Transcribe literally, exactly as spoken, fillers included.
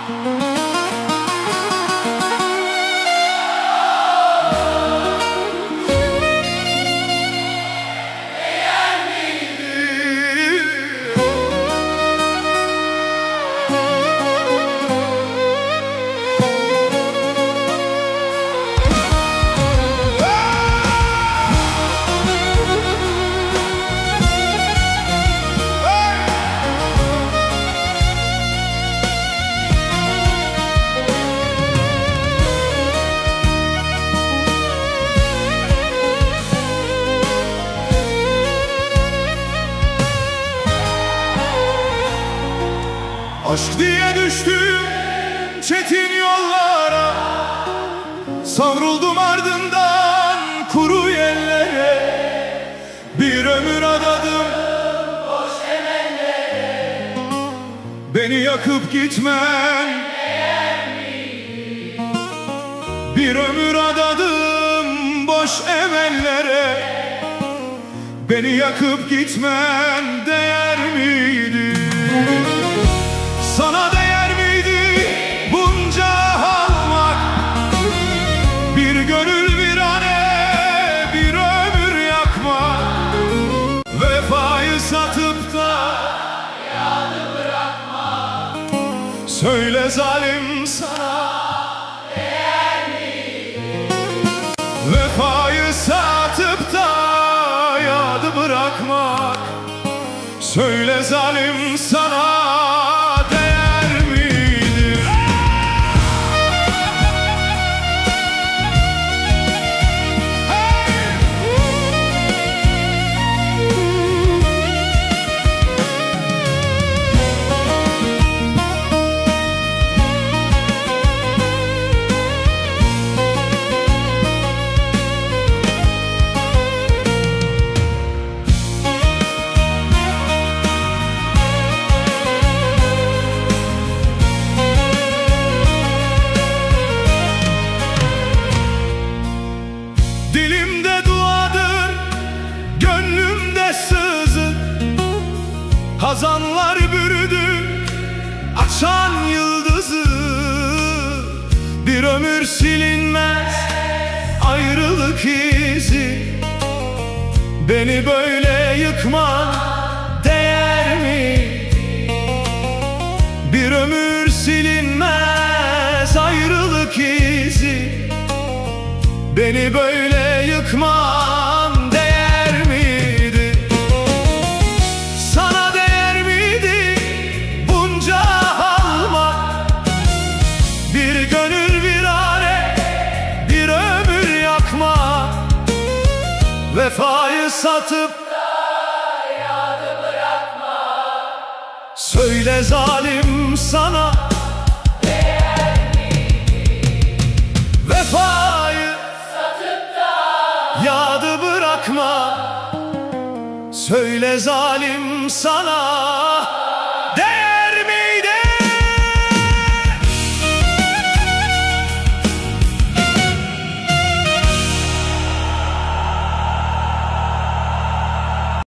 Aşk diye düştüm çetin yollara, savruldum ardından kuru yerlere. Bir ömür adadım boş emellere, beni yakıp gitmen değer miydi? Bir ömür adadım boş emellere, beni yakıp gitmen değer miydi? Sana değer miydi bunca almak? Bir gönül bir ane, bir ömür yakmak. Vefayı satıp da yalı bırakmak. Söyle zalim, sana değer miydi? Vefayı satıp da yalı bırakmak. Söyle zalim, sana dilimde duadır, gönlümde sızı. Hazanlar bürüdü açan yıldızı. Bir ömür silinmez ayrılık izi. Beni böyle yıkman değer mi? Bir ömür silinmez ayrılık izi. Beni böyle yıkman değer miydi? Sana değer miydi bunca almak? Bir gönül bir ane, bir ömür yakmak. Vefayı satıp da yalı bırakmak. Söyle zalim, sana değer miydi? Vefayı yadı bırakma. Söyle zalim, sana